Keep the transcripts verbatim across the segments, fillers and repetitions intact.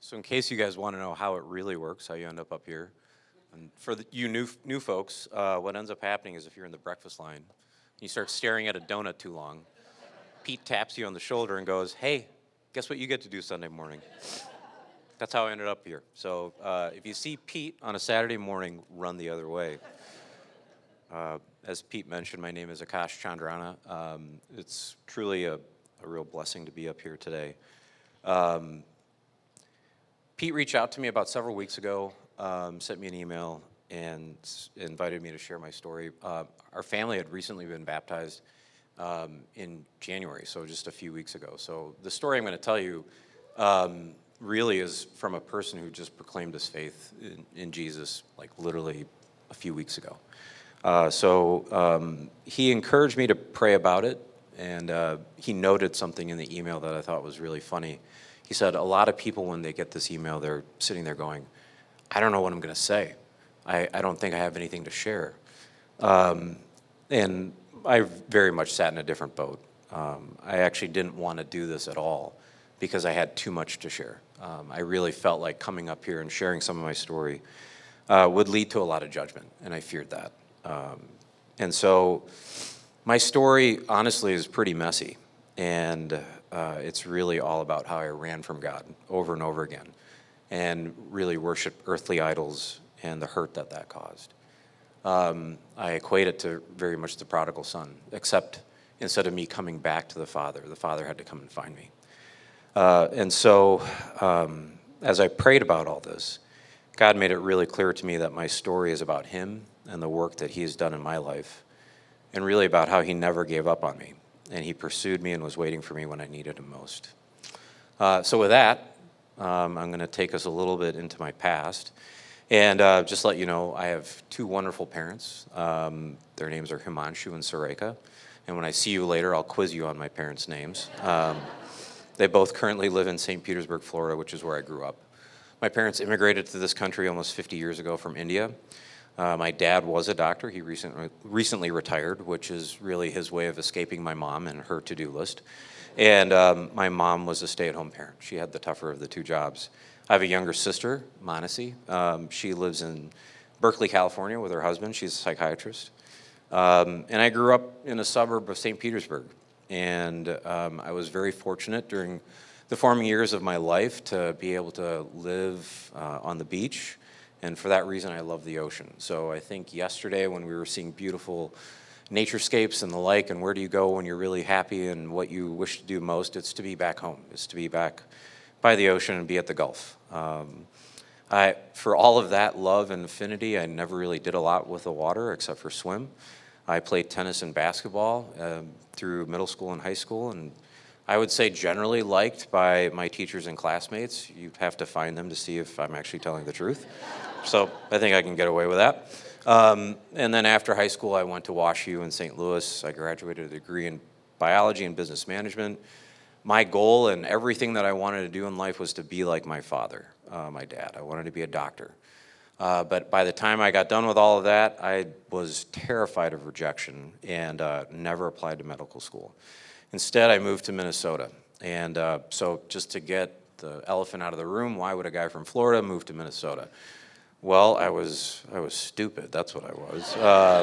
So in case you guys want to know how it really works, how you end up up here, and for the, you new new folks, uh, what ends up happening is if you're in the breakfast line, you start staring at a donut too long, Pete taps you on the shoulder and goes, "Hey, guess what you get to do Sunday morning?" That's how I ended up here. So uh, if you see Pete on a Saturday morning, run the other way. Uh, as Pete mentioned, my name is Akash Chandrana. Um, it's truly a, a real blessing to be up here today. Um, Pete reached out to me about several weeks ago, um, sent me an email, and s- invited me to share my story. Uh, our family had recently been baptized um, in January, so just a few weeks ago. So the story I'm going to tell you um, really is from a person who just proclaimed his faith in, in Jesus, like literally a few weeks ago. Uh, so um, he encouraged me to pray about it, and uh, he noted something in the email that I thought was really funny. He said, a lot of people, when they get this email, they're sitting there going, I don't know what I'm going to say. I, I don't think I have anything to share. Um, and I very much sat in a different boat. Um, I actually didn't want to do this at all because I had too much to share. Um, I really felt like coming up here and sharing some of my story uh, would lead to a lot of judgment, and I feared that. Um, and so my story, honestly, is pretty messy, and uh, it's really all about how I ran from God over and over again and really worshiped earthly idols and the hurt that that caused. Um, I equate it to very much the prodigal son, except instead of me coming back to the Father, the Father had to come and find me. Uh, and so um, as I prayed about all this, God made it really clear to me that my story is about him and the work that he has done in my life, and really about how he never gave up on me, and he pursued me and was waiting for me when I needed him most. Uh, so with that, um, I'm going to take us a little bit into my past, and uh, just let you know, I have two wonderful parents. Um, their names are Himanshu and Sareka, and when I see you later, I'll quiz you on my parents' names. Um, they both currently live in Saint Petersburg, Florida, which is where I grew up. My parents immigrated to this country almost fifty years ago from India. Uh, my dad was a doctor. He recently, recently retired, which is really his way of escaping my mom and her to-do list. And um, my mom was a stay-at-home parent. She had the tougher of the two jobs. I have a younger sister, Manasi. Um, she lives in Berkeley, California with her husband. She's a psychiatrist. Um, and I grew up in a suburb of Saint Petersburg. And um, I was very fortunate during the forming years of my life to be able to live uh, on the beach. And for that reason, I love the ocean. So I think yesterday when we were seeing beautiful naturescapes and the like, and where do you go when you're really happy and what you wish to do most, it's to be back home. It's to be back by the ocean and be at the Gulf. Um, I, for all of that love and affinity, I never really did a lot with the water except for swim. I played tennis and basketball um, through middle school and high school, and I would say generally liked by my teachers and classmates. You'd have to find them to see if I'm actually telling the truth. So I think I can get away with that. Um, and then after high school, I went to WashU in Saint Louis. I graduated with a degree in biology and business management. My goal and everything that I wanted to do in life was to be like my father, uh, my dad. I wanted to be a doctor. Uh, but by the time I got done with all of that, I was terrified of rejection and uh, never applied to medical school. Instead, I moved to Minnesota. And uh, so just to get the elephant out of the room, why would a guy from Florida move to Minnesota? Well, I was I was stupid. That's what I was.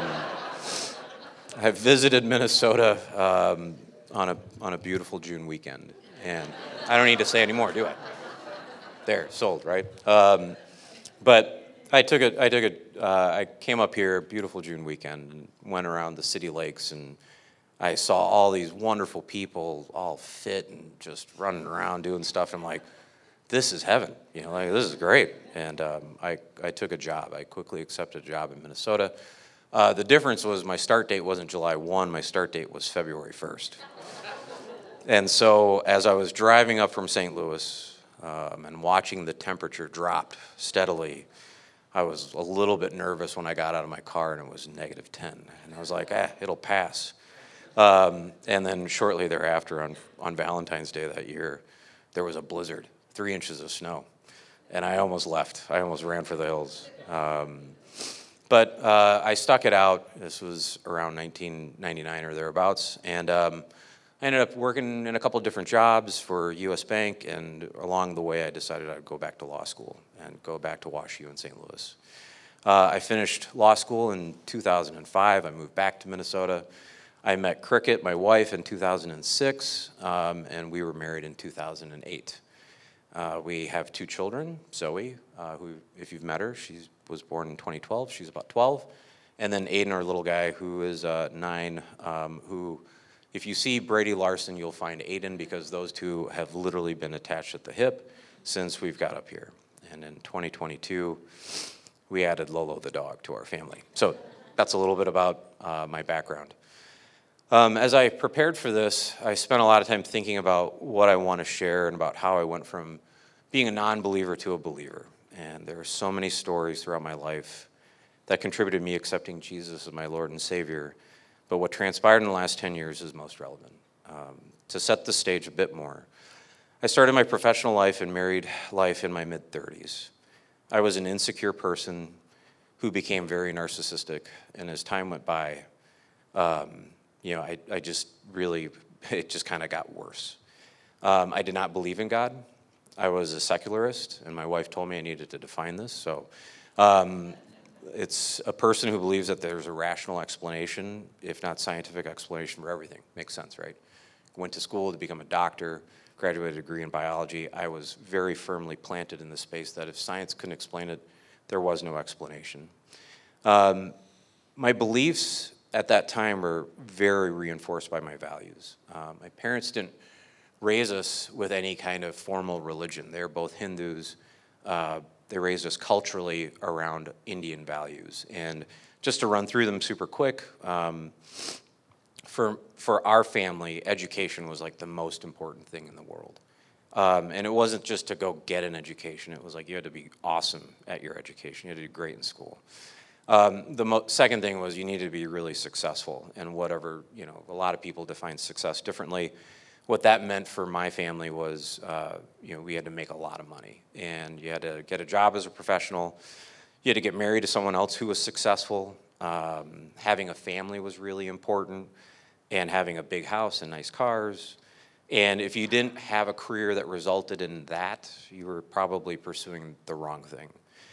Um, I visited Minnesota um, on a on a beautiful June weekend, and I don't need to say any more, do I? There, sold, right? Um, but I took a I took a uh, I came up here, beautiful June weekend, and went around the city lakes, and I saw all these wonderful people, all fit and just running around doing stuff. I'm like, this is heaven, you know, like this is great. And um, I, I took a job. I quickly accepted a job in Minnesota. Uh, the difference was my start date wasn't July first, my start date was February first. And so as I was driving up from Saint Louis um, and watching the temperature drop steadily, I was a little bit nervous when I got out of my car and it was negative ten. And I was like, ah, it'll pass. Um, and then shortly thereafter, on, on Valentine's Day that year, there was a blizzard, three inches of snow. And I almost left. I almost ran for the hills. Um, but uh, I stuck it out. This was around nineteen ninety-nine or thereabouts. And um, I ended up working in a couple of different jobs for U S Bank, and along the way I decided I'd go back to law school and go back to WashU in Saint Louis. Uh, I finished law school in two thousand five. I moved back to Minnesota. I met Cricket, my wife, in two thousand six, um, and we were married in two thousand eight. Uh, we have two children, Zoe, uh, who, if you've met her, she was born in twenty twelve. She's about twelve. And then Aiden, our little guy, who is uh, nine, um, who, if you see Brady Larson, you'll find Aiden, because those two have literally been attached at the hip since we've got up here. And in twenty twenty-two, we added Lolo the dog to our family. So that's a little bit about uh, my background. Um, as I prepared for this, I spent a lot of time thinking about what I want to share and about how I went from being a non-believer to a believer. And there are so many stories throughout my life that contributed to me accepting Jesus as my Lord and Savior. But what transpired in the last ten years is most relevant. Um, to set the stage a bit more, I started my professional life and married life in my mid thirties. I was an insecure person who became very narcissistic, and as time went by, um, you know, I, I just really, it just kind of got worse. Um, I did not believe in God. I was a secularist, and my wife told me I needed to define this. So um, it's a person who believes that there's a rational explanation, if not scientific explanation, for everything. Makes sense, right? Went to school to become a doctor, graduated a degree in biology. I was very firmly planted in the space that if science couldn't explain it, there was no explanation. Um, my beliefs at that time were very reinforced by my values. Um, my parents didn't raise us with any kind of formal religion. They're both Hindus. Uh, they raised us culturally around Indian values. And just to run through them super quick, um, for, for our family, education was like the most important thing in the world. Um, and it wasn't just to go get an education. It was like you had to be awesome at your education. You had to do great in school. Um, the mo second thing was you needed to be really successful, and whatever, you know, a lot of people define success differently. What that meant for my family was, uh, you know, we had to make a lot of money, and you had to get a job as a professional. You had to get married to someone else who was successful. Um, having a family was really important, and having a big house and nice cars. And if you didn't have a career that resulted in that, you were probably pursuing the wrong thing.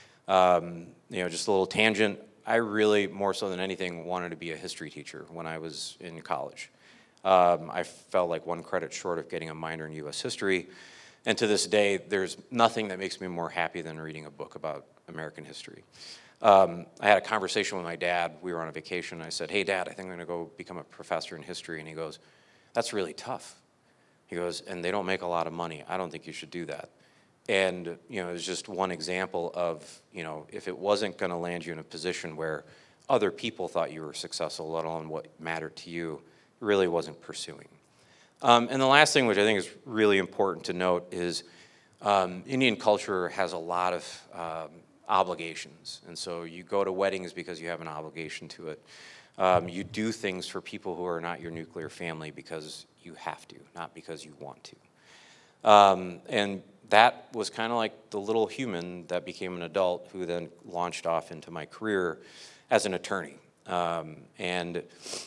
Um, you know, just a little tangent, I really, more so than anything, wanted to be a history teacher when I was in college. Um, I felt like one credit short of getting a minor in U S history, and to this day, there's nothing that makes me more happy than reading a book about American history. Um, I had a conversation with my dad. We were on a vacation. I said, "Hey, Dad, I think I'm gonna go become a professor in history," and he goes, "That's really tough." He goes, "And they don't make a lot of money. I don't think you should do that." And, you know, it's just one example of, you know, if it wasn't going to land you in a position where other people thought you were successful, let alone what mattered to you, it really wasn't pursuing. Um, and the last thing, which I think is really important to note, is um, Indian culture has a lot of um, obligations. And so you go to weddings because you have an obligation to it. Um, you do things for people who are not your nuclear family because you have to, not because you want to. Um, and that was kind of like the little human that became an adult who then launched off into my career as an attorney. Um, and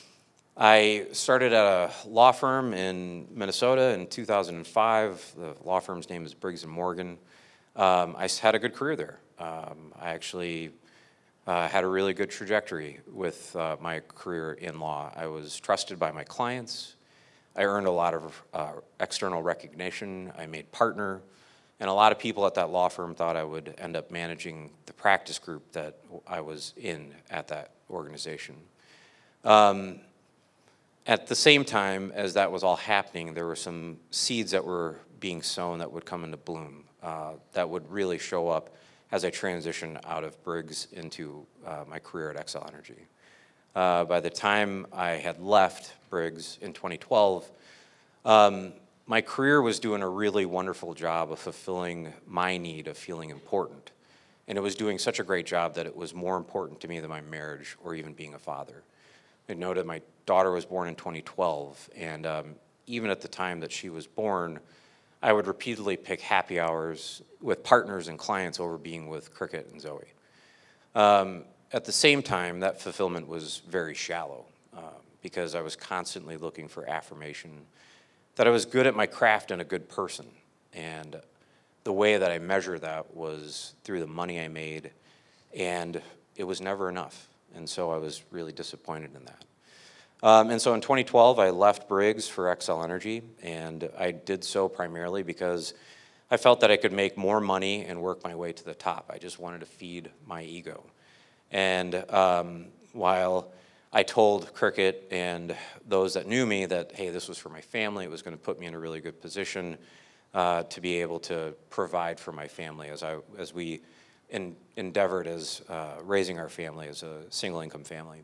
I started at a law firm in Minnesota in two thousand five. The law firm's name is Briggs and Morgan. Um, I had a good career there. Um, I actually uh, had a really good trajectory with uh, my career in law. I was trusted by my clients. I earned a lot of uh, external recognition. I made partner. And a lot of people at that law firm thought I would end up managing the practice group that I was in at that organization. Um, at the same time as that was all happening, there were some seeds that were being sown that would come into bloom, uh, that would really show up as I transitioned out of Briggs into uh, my career at Xcel Energy. Uh, by the time I had left Briggs in twenty twelve, um, my career was doing a really wonderful job of fulfilling my need of feeling important. And it was doing such a great job that it was more important to me than my marriage or even being a father. I noted my daughter was born in twenty twelve, and um, even at the time that she was born, I would repeatedly pick happy hours with partners and clients over being with Cricket and Zoe. Um, at the same time, that fulfillment was very shallow. Uh, because I was constantly looking for affirmation that I was good at my craft and a good person. And the way that I measured that was through the money I made, and it was never enough. And so I was really disappointed in that. Um, and so in twenty twelve, I left Briggs for Xcel Energy, and I did so primarily because I felt that I could make more money and work my way to the top. I just wanted to feed my ego. And um, while I told Cricket and those that knew me that, hey, this was for my family, it was going to put me in a really good position uh, to be able to provide for my family as I as we in, endeavored as uh, raising our family as a single income family.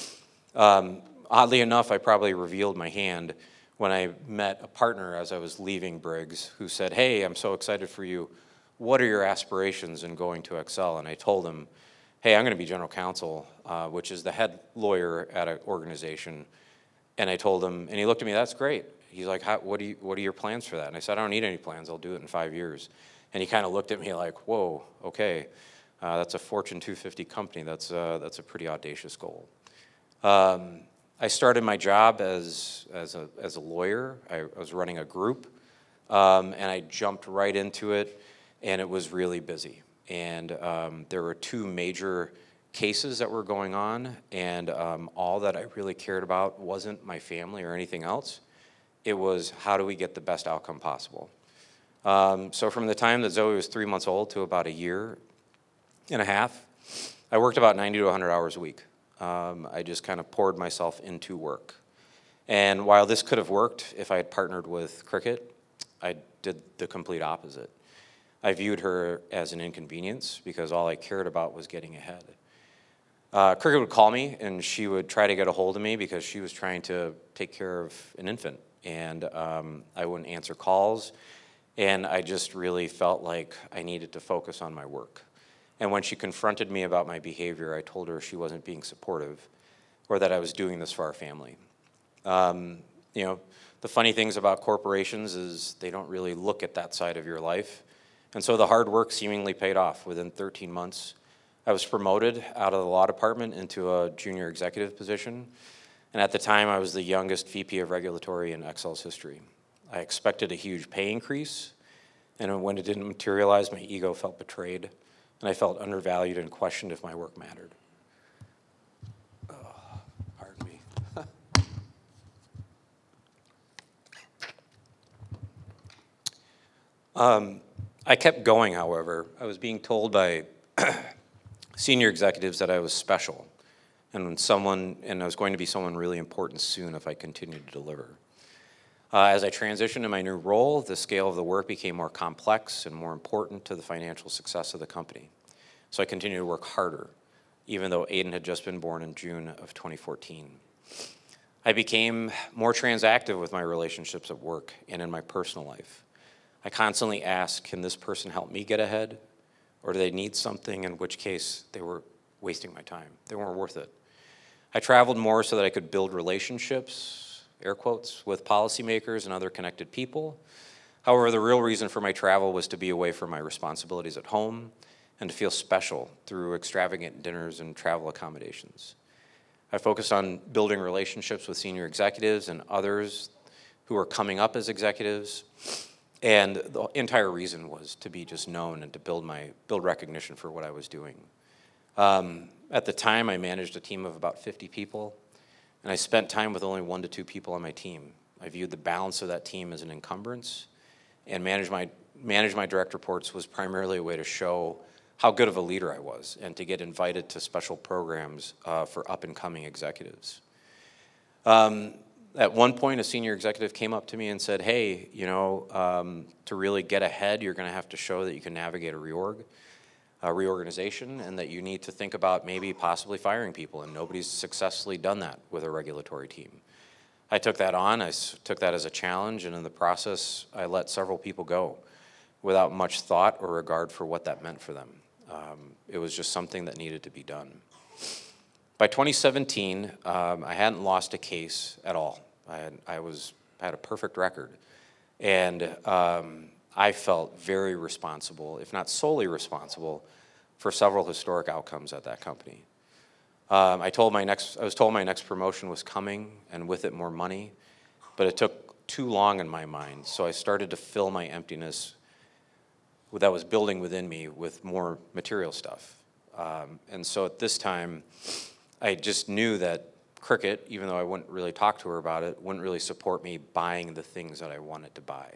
Um, Oddly enough, I probably revealed my hand when I met a partner as I was leaving Briggs who said, hey, I'm so excited for you. What are your aspirations in going to Xcel? And I told him, hey, I'm going to be general counsel, uh, which is the head lawyer at an organization. And I told him, and he looked at me, that's great. He's like, How, what, do you, what are your plans for that? And I said, I don't need any plans. I'll do it in five years. And he kind of looked at me like, whoa, okay. Uh, that's a Fortune two fifty company. That's, uh, that's a pretty audacious goal. Um, I started my job as, as, a, as a lawyer. I, I was running a group, um, and I jumped right into it, and it was really busy. And um, there were two major cases that were going on, and um, all that I really cared about wasn't my family or anything else. It was how do we get the best outcome possible. Um, so from the time that Zoe was three months old to about a year and a half, I worked about ninety to one hundred hours a week. Um, I just kind of poured myself into work. And while this could have worked if I had partnered with Cricket, I did the complete opposite. I viewed her as an inconvenience because all I cared about was getting ahead. Uh, Cricket would call me and she would try to get a hold of me because she was trying to take care of an infant. And um, I wouldn't answer calls. And I just really felt like I needed to focus on my work. And when she confronted me about my behavior, I told her she wasn't being supportive or that I was doing this for our family. Um, you know, the funny things about corporations is they don't really look at that side of your life. And so the hard work seemingly paid off. Within thirteen months, I was promoted out of the law department into a junior executive position. And at the time, I was the youngest V P of regulatory in Xcel's history. I expected a huge pay increase, and when it didn't materialize, my ego felt betrayed. And I felt undervalued and questioned if my work mattered. Oh, pardon me. um, I kept going, however. I was being told by senior executives that I was special, and when someone, and I was going to be someone really important soon if I continued to deliver. Uh, as I transitioned to my new role, the scale of the work became more complex and more important to the financial success of the company. So I continued to work harder, even though Aiden had just been born in June of twenty fourteen. I became more transactive with my relationships at work and in my personal life. I constantly asked, can this person help me get ahead? Or do they need something, in which case they were wasting my time. They weren't worth it. I traveled more so that I could build relationships, air quotes, with policymakers and other connected people. However, the real reason for my travel was to be away from my responsibilities at home and to feel special through extravagant dinners and travel accommodations. I focused on building relationships with senior executives and others who were coming up as executives, and the entire reason was to be just known and to build my build recognition for what I was doing. Um, at the time, I managed a team of about fifty people, and I spent time with only one to two people on my team. I viewed the balance of that team as an encumbrance, and manage my, manage my direct reports was primarily a way to show how good of a leader I was and to get invited to special programs uh, for up-and-coming executives. Um, at one point, a senior executive came up to me and said, hey, you know, um, to really get ahead, you're gonna have to show that you can navigate a reorg, a reorganization, and that you need to think about maybe possibly firing people, and nobody's successfully done that with a regulatory team. I took that on, I took that as a challenge, and in the process, I let several people go without much thought or regard for what that meant for them. Um, it was just something that needed to be done. By twenty seventeen, um, I hadn't lost a case at all. I had, I was, had a perfect record. And um, I felt very responsible, if not solely responsible, for several historic outcomes at that company. Um, I told my next, I was told my next promotion was coming, and with it more money, but it took too long in my mind. So I started to fill my emptiness that was building within me with more material stuff. Um, and so at this time, I just knew that Cricket, even though I wouldn't really talk to her about it, wouldn't really support me buying the things that I wanted to buy.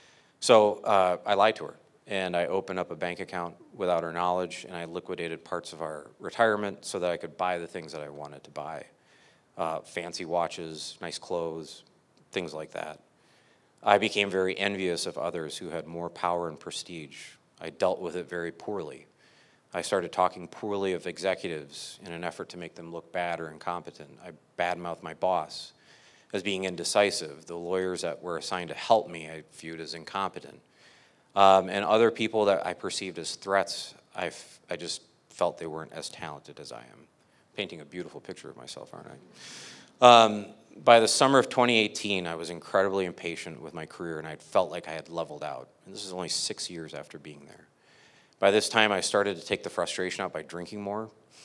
So uh, I lied to her, and I opened up a bank account without her knowledge, and I liquidated parts of our retirement so that I could buy the things that I wanted to buy. Uh, fancy watches, nice clothes, things like that. I became very envious of others who had more power and prestige. I dealt with it very poorly. I started talking poorly of executives in an effort to make them look bad or incompetent. I badmouthed my boss as being indecisive. The lawyers that were assigned to help me I viewed as incompetent. Um, and other people that I perceived as threats, I, f I just felt they weren't as talented as I am. Painting a beautiful picture of myself, aren't I? Um, by the summer of twenty eighteen, I was incredibly impatient with my career, and I felt like I had leveled out. And this is only six years after being there. By this time, I started to take the frustration out by drinking more,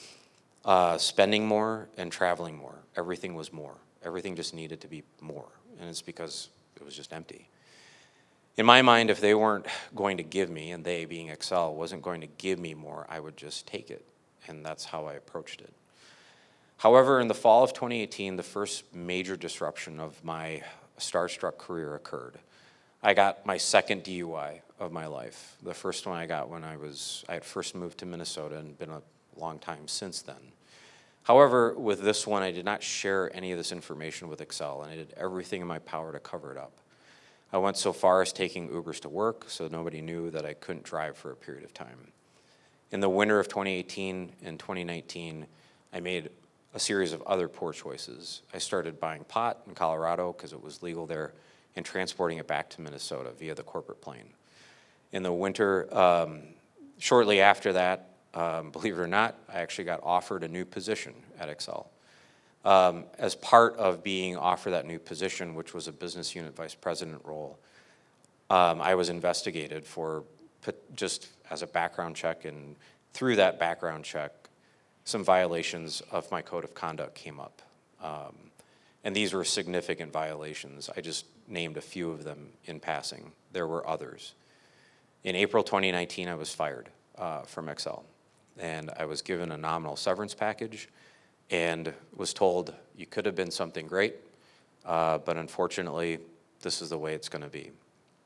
uh, spending more, and traveling more. Everything was more. Everything just needed to be more, and it's because it was just empty. In my mind, if they weren't going to give me, and they, being Excel, wasn't going to give me more, I would just take it, and that's how I approached it. However, in the fall of twenty eighteen, the first major disruption of my starstruck career occurred. I got my second D U I of my life. The first one I got when I was, I had first moved to Minnesota and been a long time since then. However, with this one, I did not share any of this information with Excel, and I did everything in my power to cover it up. I went so far as taking Ubers to work so nobody knew that I couldn't drive for a period of time. In the winter of twenty eighteen and twenty nineteen, I made a series of other poor choices. I started buying pot in Colorado because it was legal there and transporting it back to Minnesota via the corporate plane. In the winter, um, shortly after that, um, believe it or not, I actually got offered a new position at Excel. Um, as part of being offered that new position, which was a business unit vice president role, um, I was investigated for just as a background check, and through that background check, some violations of my code of conduct came up. Um, and these were significant violations. I just named a few of them in passing. There were others. In April twenty nineteen, I was fired uh, from Excel, and I was given a nominal severance package and was told you could have been something great, uh, but unfortunately, this is the way it's gonna be.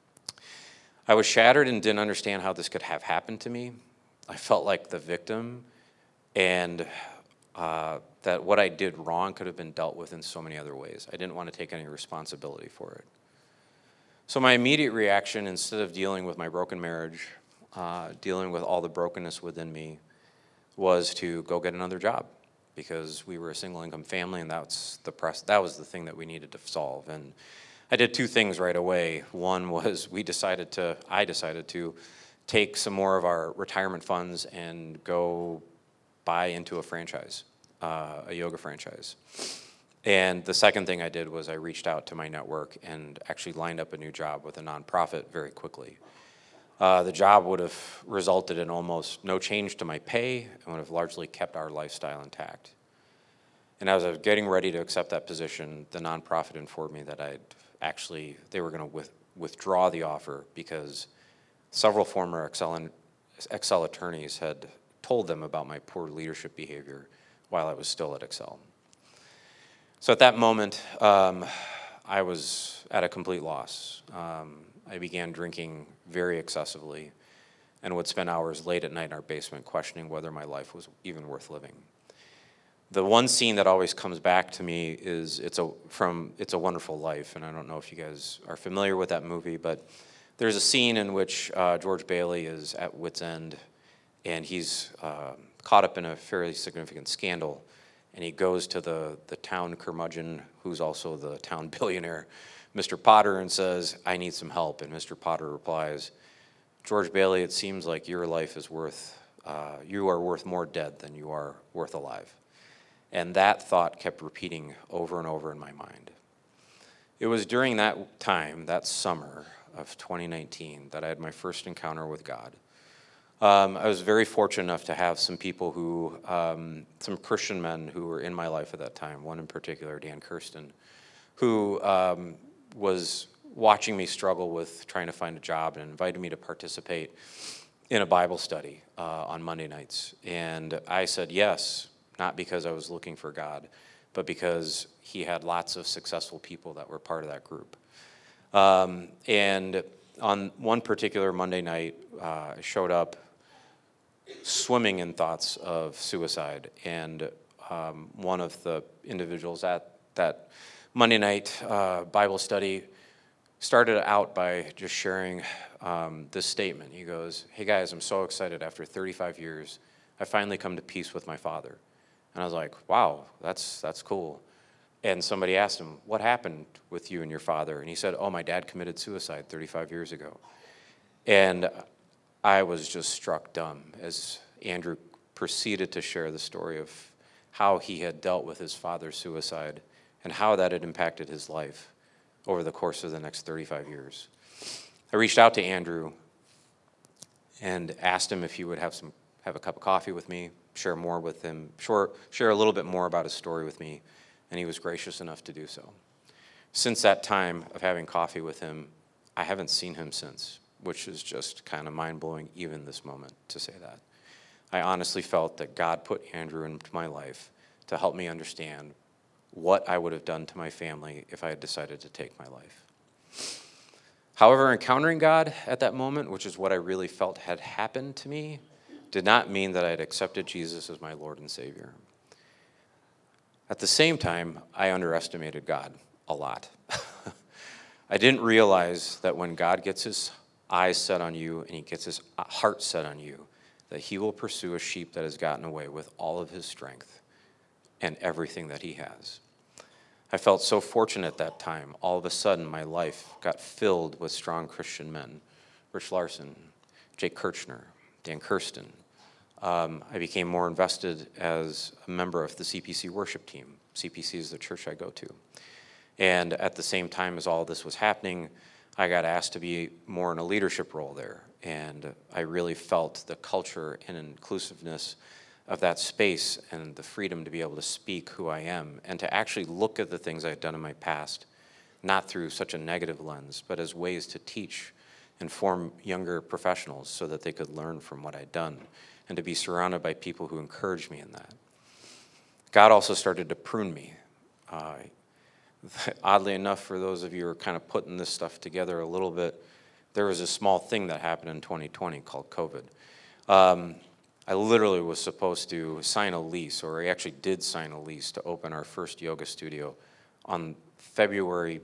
I was shattered and didn't understand how this could have happened to me. I felt like the victim, and uh, that what I did wrong could have been dealt with in so many other ways. I didn't want to take any responsibility for it. So my immediate reaction, instead of dealing with my broken marriage, uh, dealing with all the brokenness within me, was to go get another job, because we were a single income family, and that's the press, that was the thing that we needed to solve. And I did two things right away. One was we decided to, I decided to take some more of our retirement funds and go buy into a franchise, uh, a yoga franchise. And the second thing I did was I reached out to my network and actually lined up a new job with a nonprofit very quickly. Uh, the job would have resulted in almost no change to my pay and would have largely kept our lifestyle intact. And as I was getting ready to accept that position, the nonprofit informed me that I'd actually, they were gonna with, withdraw the offer because several former Excel, Excel attorneys had told them about my poor leadership behavior while I was still at Excel. So at that moment, um, I was at a complete loss. Um, I began drinking very excessively and would spend hours late at night in our basement questioning whether my life was even worth living. The one scene that always comes back to me is it's a, from It's a Wonderful Life, and I don't know if you guys are familiar with that movie, but there's a scene in which uh, George Bailey is at wit's end, and he's uh, caught up in a fairly significant scandal, and he goes to the, the town curmudgeon, who's also the town billionaire, Mister Potter, and says, "I need some help." And Mister Potter replies, "George Bailey, it seems like your life is worth, uh, you are worth more dead than you are worth alive." And that thought kept repeating over and over in my mind. It was during that time, that summer of twenty nineteen, that I had my first encounter with God. Um, I was very fortunate enough to have some people who, um, some Christian men who were in my life at that time, one in particular, Dan Kirsten, who um, was watching me struggle with trying to find a job and invited me to participate in a Bible study uh, on Monday nights. And I said yes, not because I was looking for God, but because he had lots of successful people that were part of that group. Um, and on one particular Monday night, uh, I showed up swimming in thoughts of suicide. And um, one of the individuals at that Monday night uh, Bible study started out by just sharing um, this statement. He goes, "Hey guys, I'm so excited. After thirty-five years, I finally come to peace with my father." And I was like, wow, that's that's cool. And somebody asked him, "What happened with you and your father?" And he said, "Oh, my dad committed suicide thirty-five years ago." And I was just struck dumb as Andrew proceeded to share the story of how he had dealt with his father's suicide and how that had impacted his life over the course of the next thirty-five years. I reached out to Andrew and asked him if he would have some have a cup of coffee with me, share more with him, share, share a little bit more about his story with me, and he was gracious enough to do so. Since that time of having coffee with him, I haven't seen him since, which is just kind of mind-blowing even this moment to say that. I honestly felt that God put Andrew into my life to help me understand what I would have done to my family if I had decided to take my life. However, encountering God at that moment, which is what I really felt had happened to me, did not mean that I had accepted Jesus as my Lord and Savior. At the same time, I underestimated God a lot. I didn't realize that when God gets his eyes set on you and he gets his heart set on you, that he will pursue a sheep that has gotten away with all of his strength and everything that he has. I felt so fortunate at that time. All of a sudden, my life got filled with strong Christian men. Rich Larson, Jake Kirchner, Dan Kirsten. Um, I became more invested as a member of the C P C worship team. C P C is the church I go to. And at the same time as all this was happening, I got asked to be more in a leadership role there. And I really felt the culture and inclusiveness of that space and the freedom to be able to speak who I am and to actually look at the things I've done in my past, not through such a negative lens, but as ways to teach and form younger professionals so that they could learn from what I'd done and to be surrounded by people who encouraged me in that. God also started to prune me. Uh, oddly enough, for those of you who are kind of putting this stuff together a little bit, there was a small thing that happened in twenty twenty called COVID. Um, I literally was supposed to sign a lease, or I actually did sign a lease to open our first yoga studio on February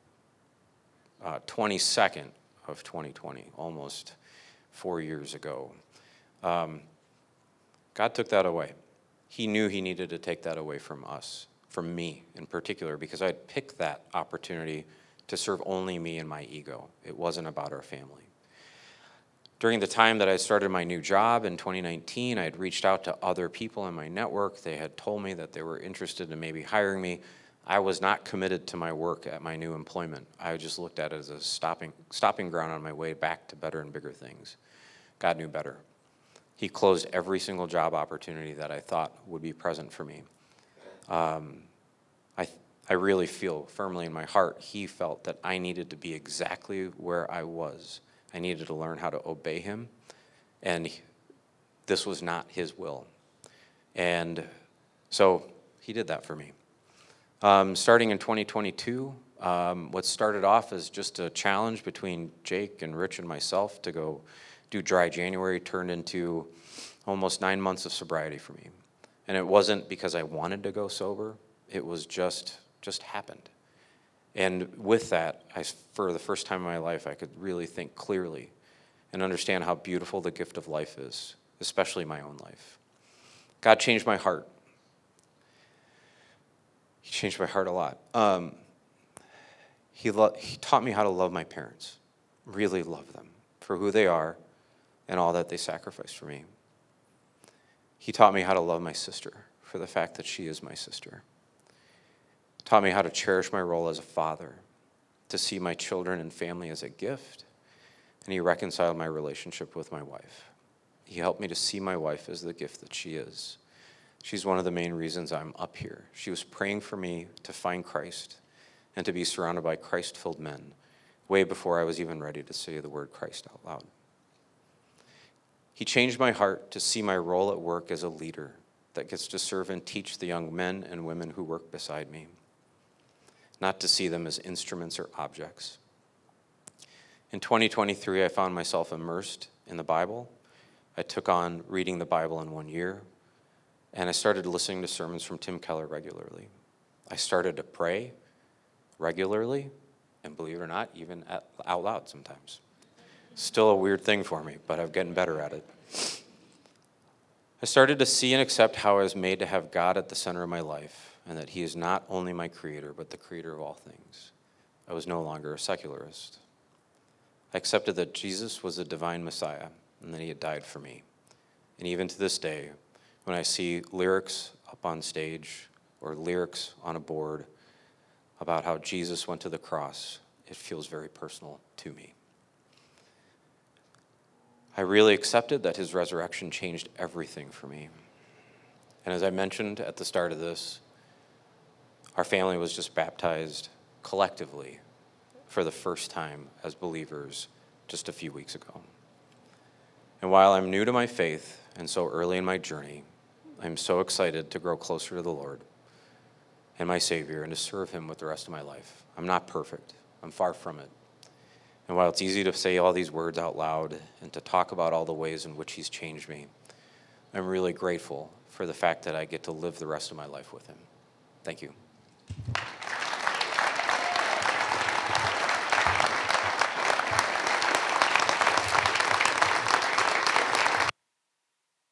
uh, twenty-second of twenty twenty, almost four years ago. Um, God took that away. He knew he needed to take that away from us, from me in particular, because I'd picked that opportunity to serve only me and my ego. It wasn't about our family. During the time that I started my new job in twenty nineteen, I had reached out to other people in my network. They had told me that they were interested in maybe hiring me. I was not committed to my work at my new employment. I just looked at it as a stopping, stopping ground on my way back to better and bigger things. God knew better. He closed every single job opportunity that I thought would be present for me. Um, I, I really feel firmly in my heart, he felt that I needed to be exactly where I was. I needed to learn how to obey him, and he, this was not his will. And so he did that for me. Um, starting in twenty twenty-two, um, what started off as just a challenge between Jake and Rich and myself to go do Dry January turned into almost nine months of sobriety for me. And it wasn't because I wanted to go sober, it was just, just happened. And with that, I, for the first time in my life, I could really think clearly and understand how beautiful the gift of life is, especially my own life. God changed my heart. He changed my heart a lot. Um, he, lo- he taught me how to love my parents, really love them for who they are and all that they sacrificed for me. He taught me how to love my sister for the fact that she is my sister. Taught me how to cherish my role as a father, to see my children and family as a gift, and he reconciled my relationship with my wife. He helped me to see my wife as the gift that she is. She's one of the main reasons I'm up here. She was praying for me to find Christ and to be surrounded by Christ-filled men way before I was even ready to say the word Christ out loud. He changed my heart to see my role at work as a leader that gets to serve and teach the young men and women who work beside me, not to see them as instruments or objects. In twenty twenty-three, I found myself immersed in the Bible. I took on reading the Bible in one year, and I started listening to sermons from Tim Keller regularly. I started to pray regularly, and believe it or not, even out loud sometimes. Still a weird thing for me, but I'm getting better at it. I started to see and accept how I was made to have God at the center of my life, and that he is not only my creator, but the creator of all things. I was no longer a secularist. I accepted that Jesus was the divine Messiah, and that he had died for me. And even to this day, when I see lyrics up on stage or lyrics on a board about how Jesus went to the cross, it feels very personal to me. I really accepted that his resurrection changed everything for me. And as I mentioned at the start of this, our family was just baptized collectively for the first time as believers just a few weeks ago. And while I'm new to my faith and so early in my journey, I'm so excited to grow closer to the Lord and my Savior and to serve him with the rest of my life. I'm not perfect. I'm far from it. And while it's easy to say all these words out loud and to talk about all the ways in which he's changed me, I'm really grateful for the fact that I get to live the rest of my life with him. Thank you.